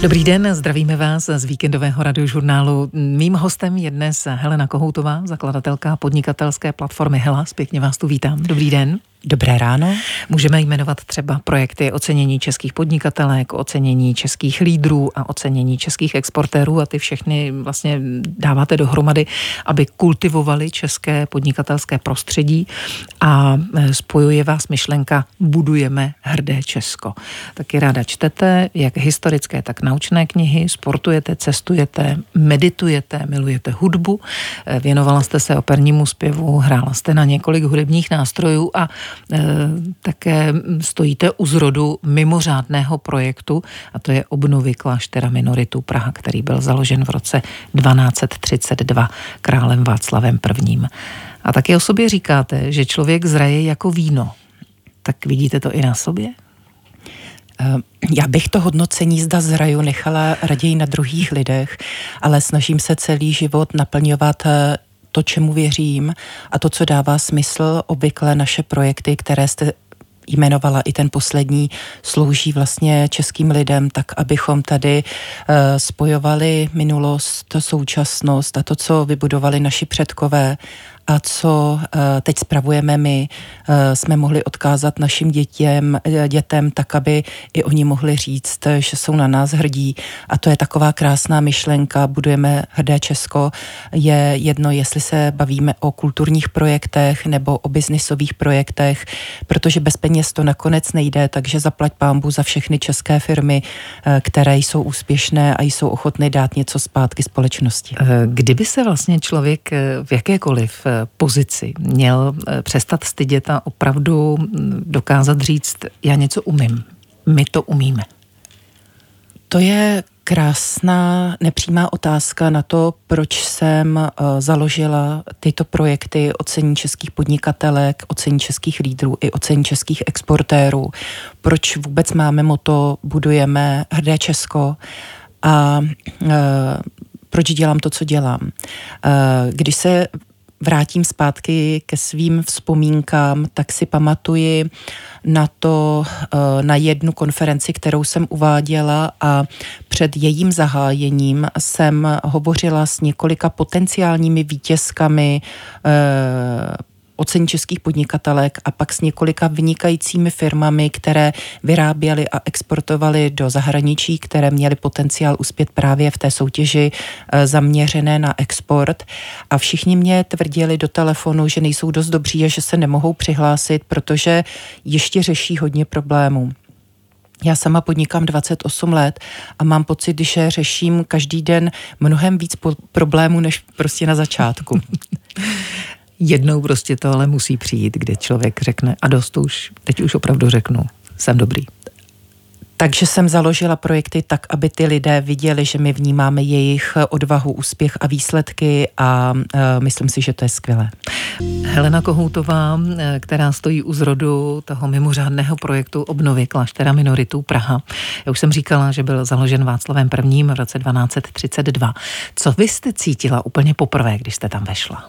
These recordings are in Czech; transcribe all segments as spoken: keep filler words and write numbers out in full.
Dobrý den, zdravíme vás z víkendového radiožurnálu. Mým hostem je dnes Helena Kohoutová, zakladatelka podnikatelské platformy Hellas. Pěkně vás tu vítám. Dobrý den. Dobré ráno. Můžeme jmenovat třeba projekty ocenění českých podnikatelek, ocenění českých lídrů a ocenění českých exportérů a ty všechny vlastně dáváte dohromady, aby kultivovali české podnikatelské prostředí a spojuje vás myšlenka budujeme hrdé Česko. Taky ráda čtete, jak historické, tak naučné knihy, sportujete, cestujete, meditujete, milujete hudbu, věnovala jste se opernímu zpěvu, hrála jste na několik hudebních nástrojů a také stojíte u zrodu mimořádného projektu a to je obnovy kláštera minoritů Praha, který byl založen v roce dvanáct třicet dva králem Václavem prvním. A taky o sobě říkáte, že člověk zraje jako víno. Tak vidíte to i na sobě? Já bych to hodnocení zda zraju nechala raději na druhých lidech, ale snažím se celý život naplňovat to, čemu věřím a to, co dává smysl. Obvykle naše projekty, které jste jmenovala i ten poslední, slouží vlastně českým lidem tak, abychom tady uh, spojovali minulost, současnost a to, co vybudovali naši předkové a co uh, teď spravujeme my, uh, jsme mohli odkázat našim dětěm, dětem tak, aby i oni mohli říct, že jsou na nás hrdí. A to je taková krásná myšlenka, budujeme hrdé Česko. Je jedno, jestli se bavíme o kulturních projektech nebo o biznisových projektech, protože bez peněz to nakonec nejde, takže zaplať pánbu za všechny české firmy, uh, které jsou úspěšné a jsou ochotné dát něco zpátky společnosti. Kdyby se vlastně člověk v jakékoliv pozici měl přestat stydět a opravdu dokázat říct, já něco umím, my to umíme? To je krásná, nepřímá otázka na to, proč jsem uh, založila tyto projekty ocení českých podnikatelek, ocení českých lídrů i ocení českých exportérů. Proč vůbec máme motto budujeme hrdé Česko a uh, proč dělám to, co dělám. Uh, když se vrátím zpátky ke svým vzpomínkám, tak si pamatuji na to, na jednu konferenci, kterou jsem uváděla a před jejím zahájením jsem hovořila s několika potenciálními vítězkami ocení českých podnikatelek a pak s několika vynikajícími firmami, které vyráběly a exportovaly do zahraničí, které měly potenciál uspět právě v té soutěži zaměřené na export. A všichni mě tvrdili do telefonu, že nejsou dost dobří a že se nemohou přihlásit, protože ještě řeší hodně problémů. Já sama podnikám dvacet osm let a mám pocit, že řeším každý den mnohem víc problémů, než prostě na začátku. Jednou prostě to ale musí přijít, kdy člověk řekne a dost už, teď už opravdu řeknu, jsem dobrý. Takže jsem založila projekty tak, aby ty lidé viděli, že my vnímáme jejich odvahu, úspěch a výsledky a uh, myslím si, že to je skvělé. Helena Kohoutová, která stojí u zrodu toho mimořádného projektu obnovy kláštera minoritů Praha. Já už jsem říkala, že byl založen Václavem prvním v roce dvanáct třicet dva. Co vy jste cítila úplně poprvé, když jste tam vešla?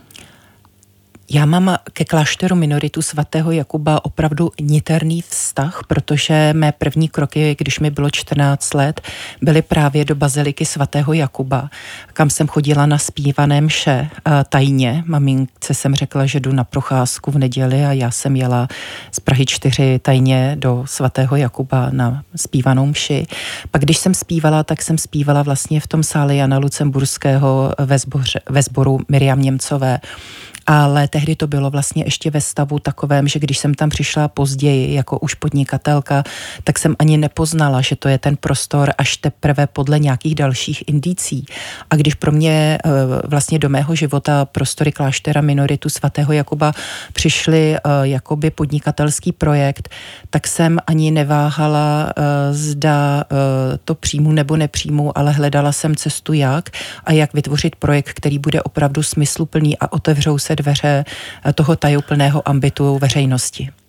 Já mám ke klášteru minoritů svatého Jakuba opravdu niterný vztah, protože mé první kroky, když mi bylo čtrnáct let, byly právě do baziliky svatého Jakuba, kam jsem chodila na zpívané mše tajně. Mamince jsem řekla, že jdu na procházku v neděli a já jsem jela z Prahy čtyři tajně do svatého Jakuba na zpívanou mši. Pak když jsem zpívala, tak jsem zpívala vlastně v tom sále Jana Lucemburského ve, zboře, ve sboru Miriam Němcové. Ale tehdy to bylo vlastně ještě ve stavu takovém, že když jsem tam přišla později jako už podnikatelka, tak jsem ani nepoznala, že to je ten prostor až teprve podle nějakých dalších indicí. A když pro mě vlastně do mého života prostory kláštera minoritu svatého Jakuba přišly jakoby podnikatelský projekt, tak jsem ani neváhala, zda to přijmu nebo nepřijmu, ale hledala jsem cestu jak a jak vytvořit projekt, který bude opravdu smysluplný a otevřou se dveře toho tajuplného ambitu veřejnosti.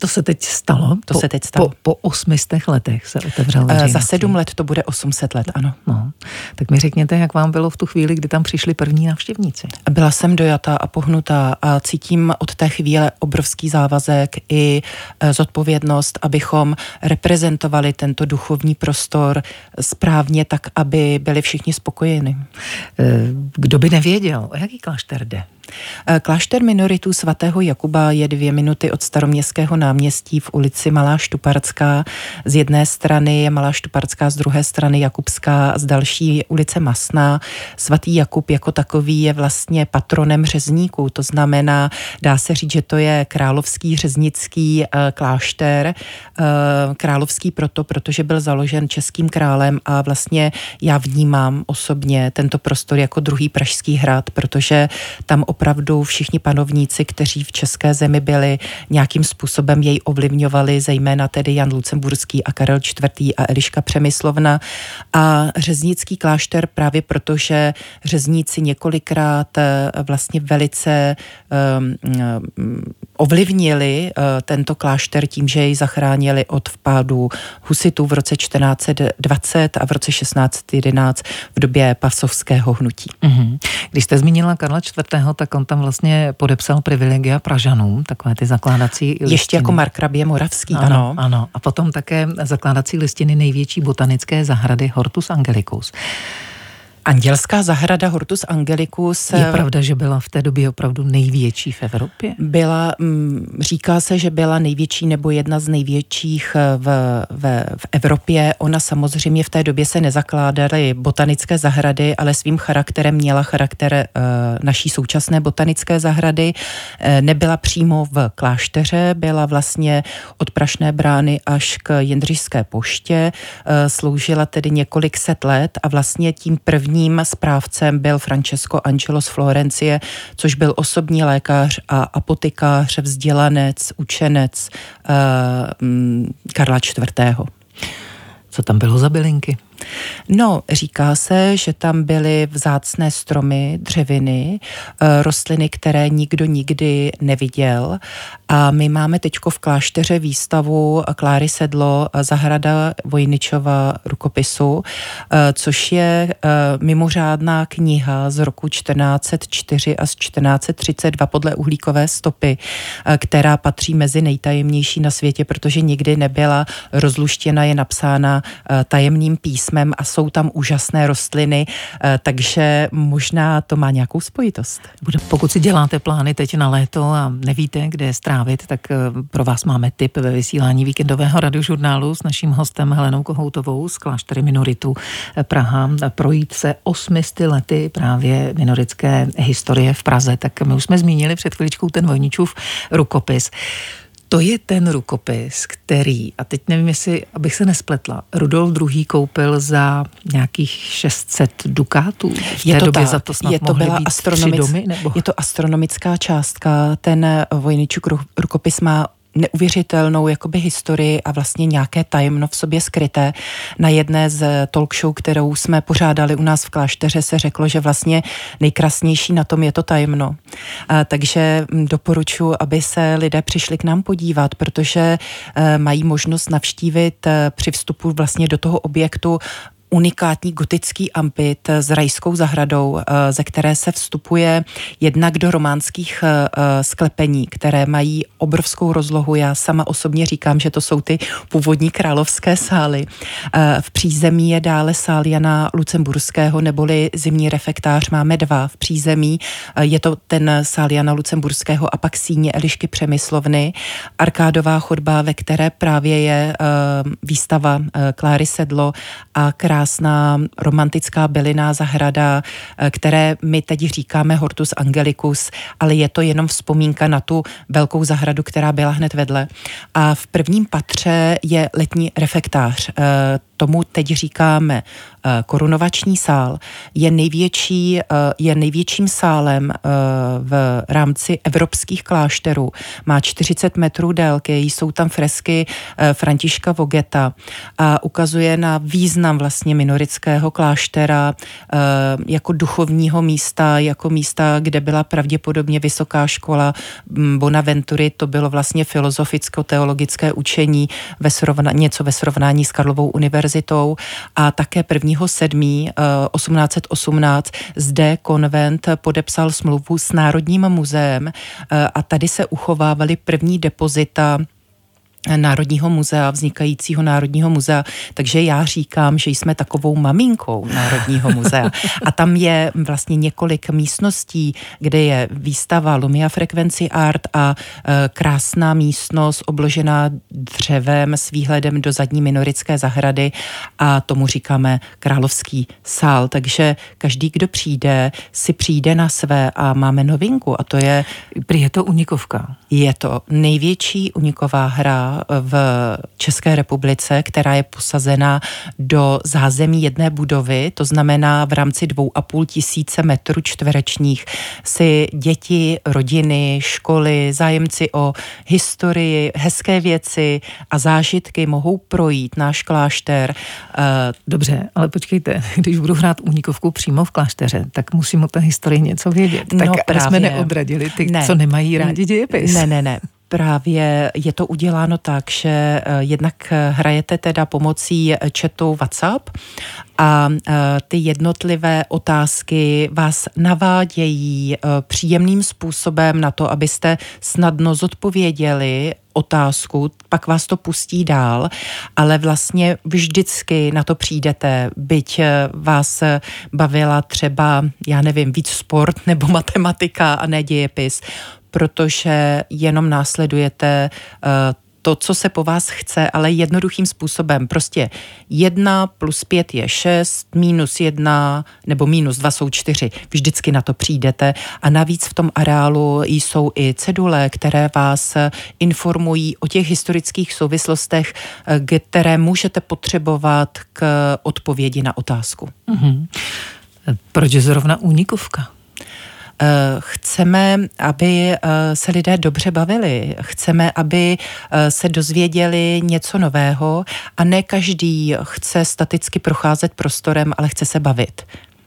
To se teď stalo? To po, se teď stalo. Po, po osmistech letech se otevřel veřejnosti. Za sedm let to bude osm set let, ano. No, tak mi řekněte, jak vám bylo v tu chvíli, kdy tam přišli první návštěvníci. Byla jsem dojatá a pohnutá a cítím od té chvíle obrovský závazek i zodpovědnost, abychom reprezentovali tento duchovní prostor správně tak, aby byli všichni spokojeni. Kdo by nevěděl, o jaký klášter jde? Klášter minoritů svatého Jakuba je dvě minuty od Staroměstského náměstí v ulici Malá Štupardská. Z jedné strany je Malá Štupardská, z druhé strany Jakubská a z další ulice Masná. Svatý Jakub jako takový je vlastně patronem řezníků, to znamená, dá se říct, že to je královský řeznický klášter. Královský proto, protože byl založen českým králem a vlastně já vnímám osobně tento prostor jako druhý Pražský hrad, protože tam opravdu všichni panovníci, kteří v české zemi byli, nějakým způsobem jej ovlivňovali, zejména tedy Jan Lucemburský a Karel čtvrtý a Eliška Přemyslovna. A řeznický klášter právě protože řezníci několikrát vlastně velice um, ovlivnili uh, tento klášter tím, že jej zachránili od vpádu husitů v roce čtrnáct set dvacet a v roce šestnáct set jedenáct v době pasovského hnutí. Mm-hmm. Když jste zmínila Karla čtvrtého, tak on tam vlastně podepsal privilegia Pražanům, takové ty zakládací listiny. Ještě jako markrabě Moravský, ano. Ano, ano. A potom také zakládací listiny největší botanické zahrady Hortus Angelicus. Andělská zahrada Hortus Angelicus. Je pravda, že byla v té době opravdu největší v Evropě? Byla, říká se, že byla největší nebo jedna z největších v, v, v Evropě. Ona samozřejmě v té době se nezakládaly botanické zahrady, ale svým charakterem měla charakter uh, naší současné botanické zahrady. Nebyla přímo v klášteře, byla vlastně od Prašné brány až k Jindřišské poště. Uh, sloužila tedy několik set let a vlastně tím prvním Ním správcem byl Francesco Angelo z Florencie, což byl osobní lékař a apotekář, vzdělanec, učenec uh, Karla čtvrtého. Co tam bylo za bylinky? No, říká se, že tam byly vzácné stromy, dřeviny, rostliny, které nikdo nikdy neviděl. A my máme teďko v klášteře výstavu Kláry Sedlo, zahrada Vojničova rukopisu, což je mimořádná kniha z roku čtrnáct set čtyři až čtrnáct set třicet dva podle uhlíkové stopy, která patří mezi nejtajemnější na světě, protože nikdy nebyla rozluštěna, je napsána tajemným písmem a jsou tam úžasné rostliny, takže možná to má nějakou spojitost. Pokud si děláte plány teď na léto a nevíte, kde je strávit, tak pro vás máme tip ve vysílání víkendového radiožurnálu s naším hostem Helenou Kohoutovou z kláštery minoritů Praha. Projít se osmisty lety právě minoritské historie v Praze, tak my už jsme zmínili před chviličkou ten Vojničův rukopis. To je ten rukopis, který, a teď nevím, jestli, abych se nespletla, Rudolf druhý. koupil za nějakých šest set dukátů. V je té to době tak, za to snad je to mohly byla být astronomic, tři domy, nebo? Je to astronomická částka. Ten Vojničův rukopis má neuvěřitelnou jakoby historii a vlastně nějaké tajemno v sobě skryté. Na jedné z talk show, kterou jsme pořádali u nás v klášteře, se řeklo, že vlastně nejkrásnější na tom je to tajemno. A, takže doporučuji, aby se lidé přišli k nám podívat, protože e, mají možnost navštívit e, při vstupu vlastně do toho objektu unikátní gotický ampit s rajskou zahradou, ze které se vstupuje jednak do románských sklepení, které mají obrovskou rozlohu. Já sama osobně říkám, že to jsou ty původní královské sály. V přízemí je dále sál Jana Lucemburského, neboli zimní refektář. Máme dva v přízemí. Je to ten sál Jana Lucemburského a pak síně Elišky Přemyslovny. Arkádová chodba, ve které právě je výstava Kláry Sedlo a krásná romantická bylinná zahrada, které my teď říkáme Hortus Angelicus, ale je to jenom vzpomínka na tu velkou zahradu, která byla hned vedle. A v prvním patře je letní refektář. Tomu teď říkáme Korunovační sál je největší, je největším sálem v rámci evropských klášterů. Má čtyřicet metrů délky, jsou tam fresky Františka Vogeta a ukazuje na význam vlastně minoritského kláštera jako duchovního místa, jako místa, kde byla pravděpodobně vysoká škola Bonaventury, to bylo vlastně filozoficko-teologické učení, ve srovna, něco ve srovnání s Karlovou univerzitou a také prvního sedmého osmnáct set osmnáct zde konvent podepsal smlouvu s Národním muzeem a tady se uchovávaly první depozita Národního muzea, vznikajícího Národního muzea, takže já říkám, že jsme takovou maminkou Národního muzea. A tam je vlastně několik místností, kde je výstava Lumia Frequency Art a e, krásná místnost obložená dřevem s výhledem do zadní minoritské zahrady a tomu říkáme Královský sál. Takže každý, kdo přijde, si přijde na své a máme novinku a to je... Prý je to unikovka. Je to největší uniková hra v České republice, která je posazena do zázemí jedné budovy, to znamená v rámci dvou a půl tisíce metrů čtverečních si děti, rodiny, školy, zájemci o historii, hezké věci a zážitky mohou projít náš klášter. Dobře, ale počkejte, když budu hrát unikovku přímo v klášteře, tak musím o té historii něco vědět. Tak no, právě jsme neodradili ty, ne. co nemají rádi dějepis. Ne, ne, ne. Právě je to uděláno tak, že jednak hrajete teda pomocí chatu WhatsApp a ty jednotlivé otázky vás navádějí příjemným způsobem na to, abyste snadno zodpověděli otázku, pak vás to pustí dál, ale vlastně vždycky na to přijdete, byť vás bavila třeba, já nevím, víc sport nebo matematika a ne dějepis, protože jenom následujete uh, to, co se po vás chce, ale jednoduchým způsobem. Prostě jedna plus pět je šest, minus jedna nebo minus dva jsou čtyři. Vždycky na to přijdete a navíc v tom areálu jsou i cedule, které vás informují o těch historických souvislostech, které můžete potřebovat k odpovědi na otázku. Mm-hmm. Proč je zrovna unikovka? Chceme, aby se lidé dobře bavili. Chceme, aby se dozvěděli něco nového a ne každý chce staticky procházet prostorem, ale chce se bavit.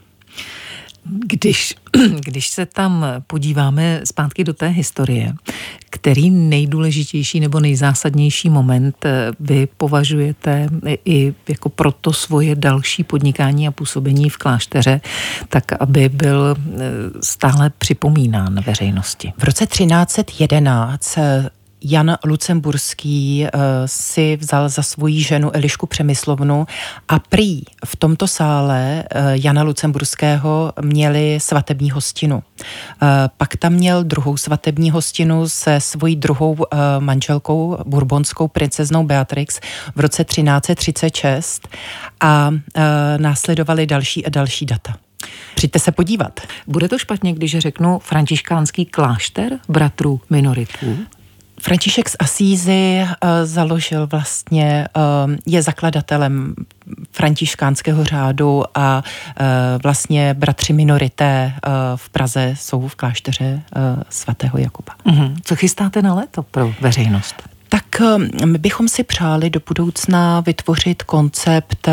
Když, když se tam podíváme zpátky do té historie, který nejdůležitější nebo nejzásadnější moment vy považujete i jako pro to svoje další podnikání a působení v klášteře, tak aby byl stále připomínán veřejnosti? V roce třináct set jedenáct Jan Lucemburský uh, si vzal za svoji ženu Elišku Přemyslovnu a prý v tomto sále uh, Jana Lucemburského měli svatební hostinu. Uh, pak tam měl druhou svatební hostinu se svojí druhou uh, manželkou, bourbonskou princeznou Beatrix v roce třináct set třicet šest a uh, následovaly další a další data. Přijďte se podívat. Bude to špatně, když řeknu františkánský klášter bratrů minoritů? František z Asízy uh, založil vlastně, uh, je zakladatelem františkánského řádu a uh, vlastně bratři minorité uh, v Praze jsou v klášteře uh, svatého Jakuba. Mm-hmm. Co chystáte na léto pro veřejnost? Tak uh, my bychom si přáli do budoucna vytvořit koncept uh,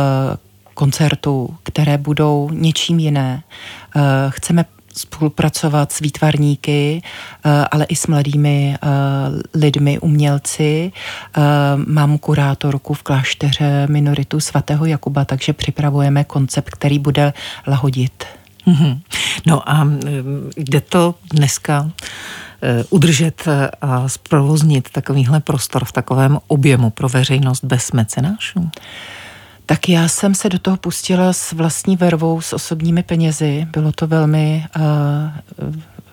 koncertů, které budou něčím jiné. Uh, chceme spolupracovat s výtvarníky, ale i s mladými lidmi, umělci. Mám kurátorku v klášteře minoritu svatého Jakuba, takže připravujeme koncept, který bude lahodit. Mm-hmm. No a jde to dneska udržet a zprovoznit takovýhle prostor v takovém objemu pro veřejnost bez mecenášů? Tak já jsem se do toho pustila s vlastní vervou, s osobními penězi. Bylo to velmi uh,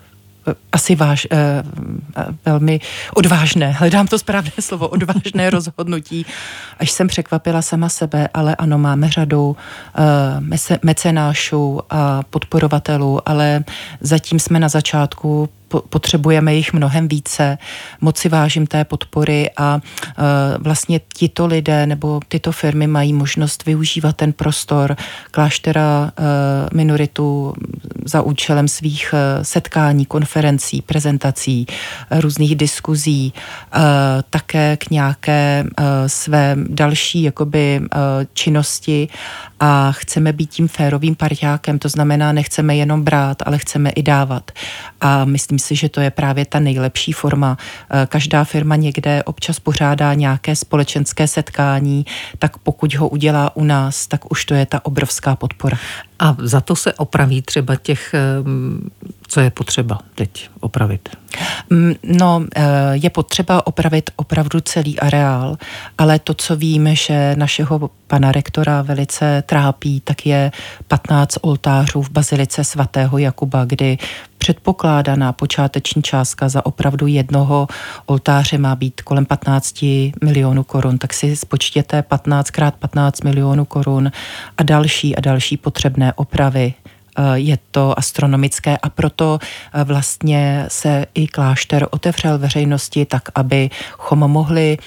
asi váž, uh, velmi odvážné, hledám to správné slovo, odvážné rozhodnutí, až jsem překvapila sama sebe, ale ano, máme řadu uh, mecenášů a podporovatelů, ale zatím jsme na začátku. potřebujeme jich mnohem více, moc si vážím té podpory a vlastně tito lidé nebo tyto firmy mají možnost využívat ten prostor kláštera Minoritu za účelem svých setkání, konferencí, prezentací, různých diskuzí, také k nějaké své další jakoby činnosti a chceme být tím férovým parťákem, to znamená, nechceme jenom brát, ale chceme i dávat. A myslím si, že to je právě ta nejlepší forma. Každá firma někde občas pořádá nějaké společenské setkání, tak pokud ho udělá u nás, tak už to je ta obrovská podpora. A za to se opraví třeba těch, co je potřeba teď opravit? No, je potřeba opravit opravdu celý areál, ale to, co víme, že našeho pana rektora velice trápí, tak je patnáct oltářů v bazilice svatého Jakuba, kdy předpokládaná počáteční částka za opravdu jednoho oltáře má být kolem patnáct milionů korun, tak si spočtěte patnáct krát patnáct milionů korun a další a další potřebné opravy. Je to astronomické a proto vlastně se i klášter otevřel veřejnosti tak, abychom mohli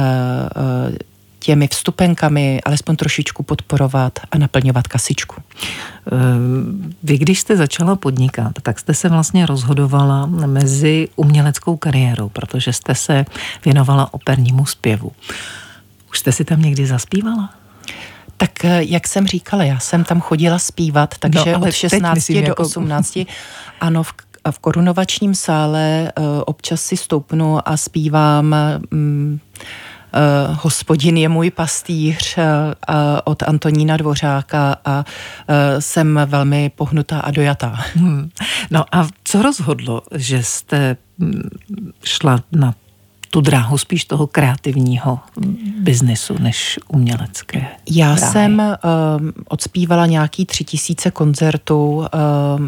těmi vstupenkami alespoň trošičku podporovat a naplňovat kasičku. Vy, když jste začala podnikat, tak jste se vlastně rozhodovala mezi uměleckou kariérou, protože jste se věnovala opernímu zpěvu. Už jste si tam někdy zaspívala? Tak jak jsem říkala, já jsem tam chodila zpívat, takže no, od šestnácti do jako... osmnácti, ano, v, v korunovačním sále uh, občas si stoupnu a zpívám um, uh, Hospodin je můj pastýř uh, uh, od Antonína Dvořáka a uh, jsem velmi pohnutá a dojatá. Hmm. No a co rozhodlo, že jste šla na tu dráhu spíš toho kreativního biznesu než umělecké Já dráhy? jsem um, odspívala nějaký tři tisíce koncertů um,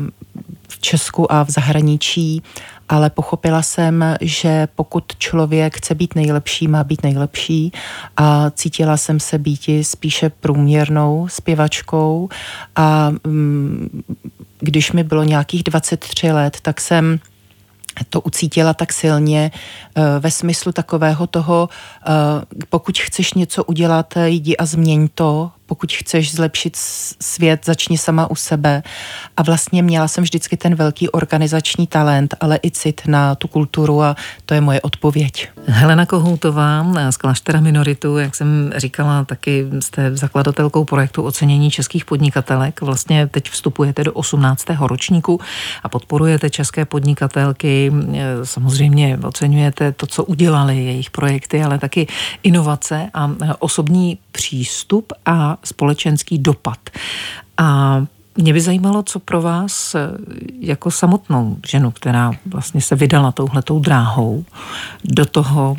v Česku a v zahraničí, ale pochopila jsem, že pokud člověk chce být nejlepší, má být nejlepší a cítila jsem se býti spíše průměrnou zpěvačkou a um, když mi bylo nějakých dvacet tři let, tak jsem to ucítila tak silně ve smyslu takového toho, pokud chceš něco udělat, jdi a změň to, pokud chceš zlepšit svět, začni sama u sebe. A vlastně měla jsem vždycky ten velký organizační talent, ale i cit na tu kulturu a to je moje odpověď. Helena Kohoutová z kláštera Minoritu, jak jsem říkala, taky jste zakladatelkou projektu Ocenění českých podnikatelek. Vlastně teď vstupujete do osmnáctého ročníku a podporujete české podnikatelky. Samozřejmě oceňujete to, co udělali jejich projekty, ale taky inovace a osobní přístup a společenský dopad. A mě by zajímalo, co pro vás jako samotnou ženu, která vlastně se vydala touhletou dráhou, do toho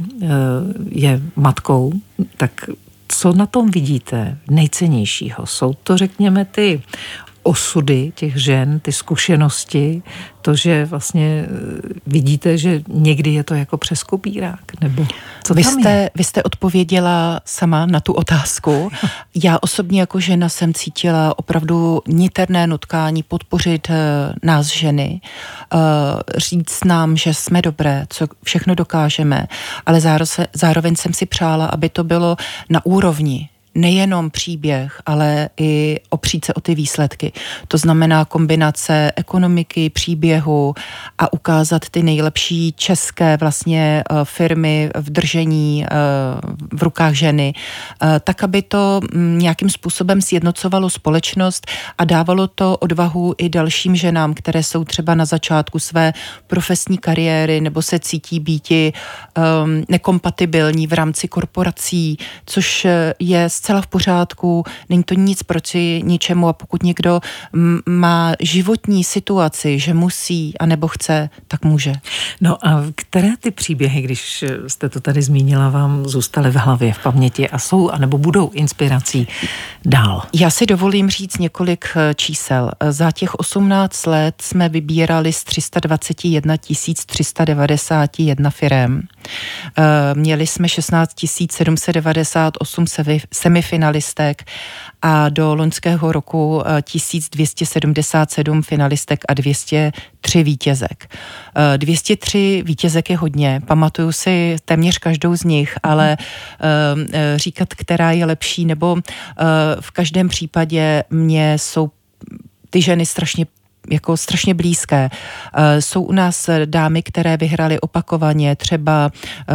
je matkou, tak co na tom vidíte nejcennějšího? Jsou to, řekněme, ty osudy těch žen, ty zkušenosti, to, že vlastně vidíte, že někdy je to jako přes kopírák, nebo co vy tam jste, je? Vy jste odpověděla sama na tu otázku. Já osobně jako žena jsem cítila opravdu niterné nutkání podpořit uh, nás ženy, uh, říct nám, že jsme dobré, co všechno dokážeme, ale zároveň, zároveň jsem si přála, aby to bylo na úrovni nejenom příběh, ale i opřít se o ty výsledky. To znamená kombinace ekonomiky, příběhu a ukázat ty nejlepší české vlastně firmy v držení v rukách ženy, tak, aby to nějakým způsobem sjednocovalo společnost a dávalo to odvahu i dalším ženám, které jsou třeba na začátku své profesní kariéry nebo se cítí býti um, nekompatibilní v rámci korporací, což je zcela v pořádku, není to nic proti ničemu a pokud někdo m- má životní situaci, že musí a nebo chce, tak může. No a které ty příběhy, když jste to tady zmínila, vám zůstaly v hlavě, v paměti a jsou, anebo budou inspirací dál? Já si dovolím říct několik čísel. Za těch osmnáct let jsme vybírali z tři sta dvacet jedna tisíc tři sta devadesát jedna firem. Měli jsme šestnáct tisíc sedm set devadesát osm semifinalistek a do loňského roku tisíc dvě stě sedmdesát sedm finalistek a dvě stě tři vítězek. dvě stě tři vítězek je hodně, pamatuju si téměř každou z nich, ale říkat, která je lepší, nebo v každém případě mě jsou ty ženy strašně jako strašně blízké. Jsou u nás dámy, které vyhraly opakovaně, třeba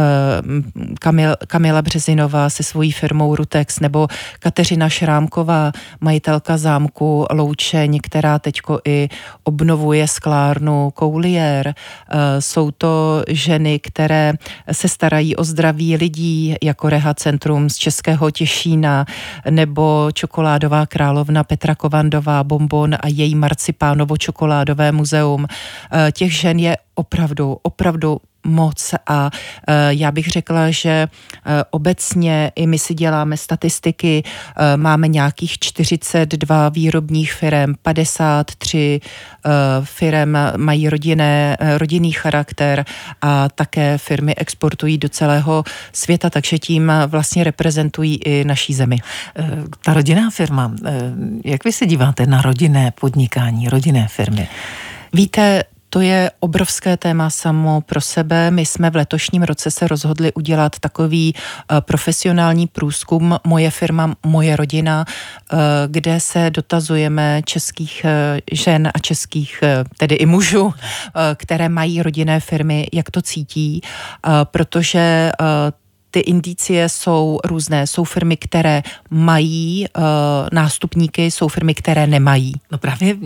Kamil, Kamila Březinová se svojí firmou Rutex, nebo Kateřina Šrámková, majitelka zámku Loučeň, která teďko i obnovuje sklárnu Coulier. Jsou to ženy, které se starají o zdraví lidí, jako Reha Centrum z Českého Těšína, nebo čokoládová královna Petra Kovandová, Bonbon a její marcipánovo čokoládové muzeum. Těch žen je opravdu, opravdu moc a já bych řekla, že obecně i my si děláme statistiky, máme nějakých čtyřicet dva výrobních firem, padesát tři firem mají rodinné, rodinný charakter a také firmy exportují do celého světa, takže tím vlastně reprezentují i naší zemi. Ta rodinná firma, jak vy se díváte na rodinné podnikání, rodinné firmy? Víte, to je obrovské téma samo pro sebe. My jsme v letošním roce se rozhodli udělat takový uh, profesionální průzkum Moje firma, moje rodina, uh, kde se dotazujeme českých uh, žen a českých, uh, tedy i mužů, uh, které mají rodinné firmy, jak to cítí, uh, protože uh, ty indicie jsou různé. Jsou firmy, které mají uh, nástupníky, jsou firmy, které nemají. No právě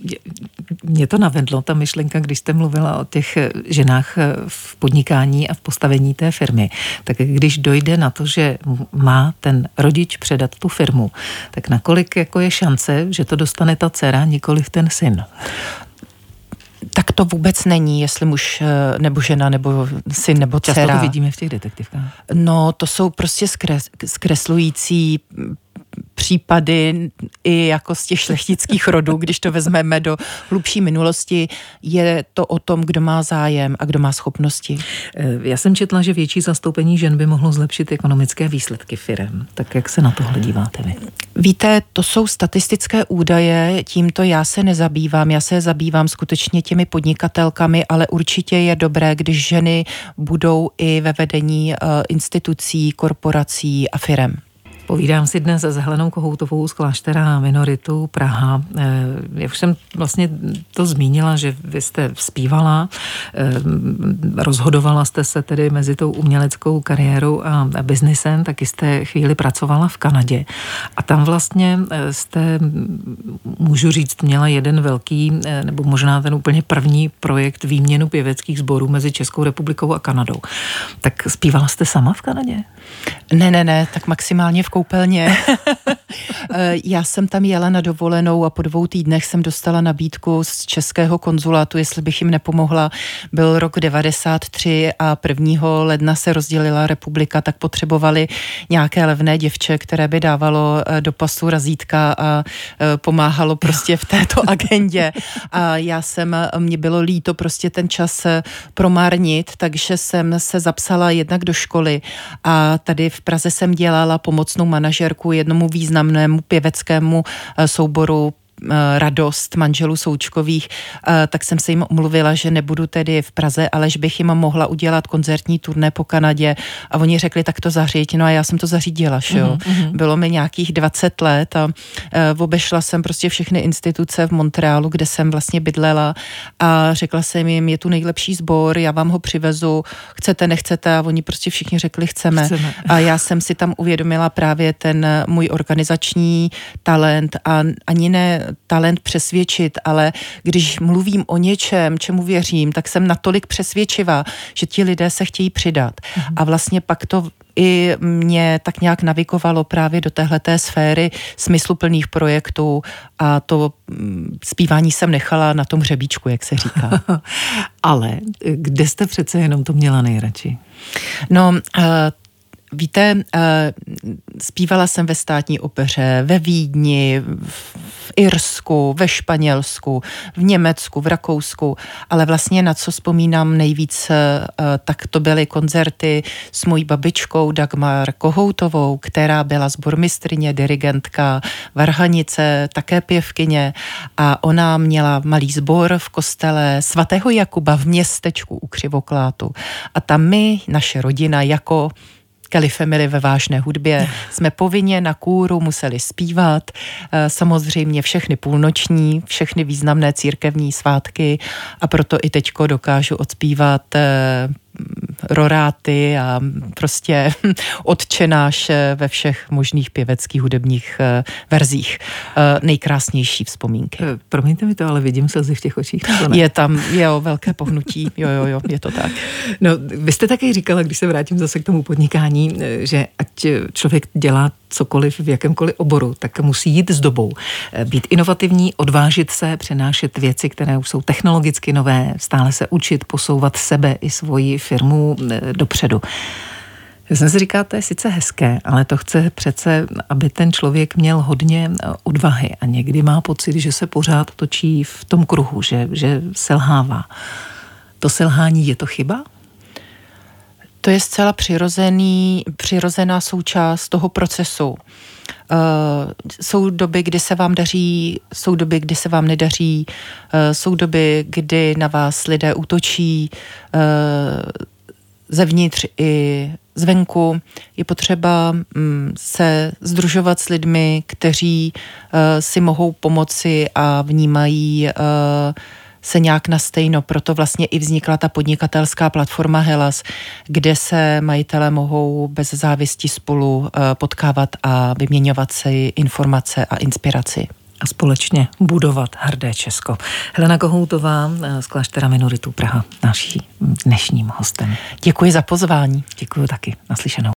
mě to navedlo, ta myšlenka, když jste mluvila o těch ženách v podnikání a v postavení té firmy. Tak když dojde na to, že má ten rodič předat tu firmu, tak nakolik jako je šance, že to dostane ta dcera, nikoliv ten syn? Tak to vůbec není, jestli muž nebo žena, nebo syn nebo dcera. Často to vidíme v těch detektivkách. No, to jsou prostě skres, zkreslující případy i jako z těch šlechtických rodů, když to vezmeme do hlubší minulosti, je to o tom, kdo má zájem a kdo má schopnosti. Já jsem četla, že větší zastoupení žen by mohlo zlepšit ekonomické výsledky firem. Tak jak se na tohle díváte vy? Víte, to jsou statistické údaje, tímto já se nezabývám, já se zabývám skutečně těmi podnikatelkami, ale určitě je dobré, když ženy budou i ve vedení uh, institucí, korporací a firem. Povídám si dnes s Helenou Kohoutovou z kláštera Minoritu Praha. Já už jsem vlastně to zmínila, že vy jste zpívala, rozhodovala jste se tedy mezi tou uměleckou kariérou a biznisem, taky jste chvíli pracovala v Kanadě. A tam vlastně jste, můžu říct, měla jeden velký, nebo možná ten úplně první projekt výměnu pěveckých sborů mezi Českou republikou a Kanadou. Tak zpívala jste sama v Kanadě? Ne, ne, ne, tak maximálně v koupelně. Já jsem tam jela na dovolenou a po dvou týdnech jsem dostala nabídku z českého konzulátu, jestli bych jim nepomohla. Byl rok devadesát tři a prvního ledna se rozdělila republika, tak potřebovali nějaké levné děvče, které by dávalo do pasu razítka a pomáhalo prostě v této agendě. A já jsem, mě bylo líto prostě ten čas promarnit, takže jsem se zapsala jednak do školy a tady v Praze jsem dělala pomocnou manažerku jednomu významnému pěveckému souboru Radost manželů Součkových, tak jsem se jim omluvila, že nebudu tedy v Praze, ale že bych jim mohla udělat koncertní turné po Kanadě a oni řekli, tak to zaříď, no a já jsem to zařídila, jo. Mm-hmm. Bylo mi nějakých dvacet let a obešla jsem prostě všechny instituce v Montrealu, kde jsem vlastně bydlela a řekla jsem jim, je tu nejlepší sbor, já vám ho přivezu, chcete, nechcete a oni prostě všichni řekli, chceme. chceme. A já jsem si tam uvědomila právě ten můj organizační talent a ani ne talent přesvědčit, ale když mluvím o něčem, čemu věřím, tak jsem natolik přesvědčivá, že ti lidé se chtějí přidat. Mhm. A vlastně pak to i mě tak nějak navigovalo právě do téhleté sféry smysluplných projektů a to zpívání jsem nechala na tom hřebíčku, jak se říká. Ale kde jste přece jenom to měla nejradši? No, uh, Víte, zpívala jsem ve Státní opeře, ve Vídni, v Irsku, ve Španělsku, v Německu, v Rakousku, ale vlastně na co vzpomínám nejvíc, tak to byly koncerty s mojí babičkou Dagmar Kohoutovou, která byla sbormistryně, dirigentka, varhanice, také pěvkyně, a ona měla malý sbor v kostele svatého Jakuba v městečku u Křivoklátu. A tam my, naše rodina, jako Kelly Family ve vážné hudbě, jsme povinně na kůru museli zpívat, samozřejmě všechny půlnoční, všechny významné církevní svátky, a proto i teďko dokážu odspívat roráty a prostě Otčenáš ve všech možných pěveckých hudebních verzích. Nejkrásnější vzpomínky. Promiňte mi to, ale vidím slzy v těch očích. Je tam, jo, velké pohnutí, jo, jo, jo, je to tak. No, vy jste taky říkala, když se vrátím zase k tomu podnikání, že ať člověk dělá cokoliv v jakémkoliv oboru, tak musí jít s dobou. Být inovativní, odvážit se, přenášet věci, které už jsou technologicky nové, stále se učit, posouvat sebe i svoji firmu dopředu. Jsem si říká, to je sice hezké, ale to chce přece, aby ten člověk měl hodně odvahy a někdy má pocit, že se pořád točí v tom kruhu, že, že selhává. To selhání, je to chyba? To je zcela přirozený, přirozená součást toho procesu. Uh, jsou doby, kdy se vám daří, jsou doby, kdy se vám nedaří, uh, jsou doby, kdy na vás lidé útočí uh, zevnitř i zvenku. Je potřeba um, se sdružovat s lidmi, kteří uh, si mohou pomoci a vnímají uh, se nějak na stejno. Proto vlastně i vznikla ta podnikatelská platforma Hellas, kde se majitelé mohou bez závisti spolu potkávat a vyměňovat si informace a inspiraci. A společně budovat hrdé Česko. Helena Kohoutová z kláštera Minoritů Praha, naší dnešním hostem. Děkuji za pozvání. Děkuji taky. Naslyšenou.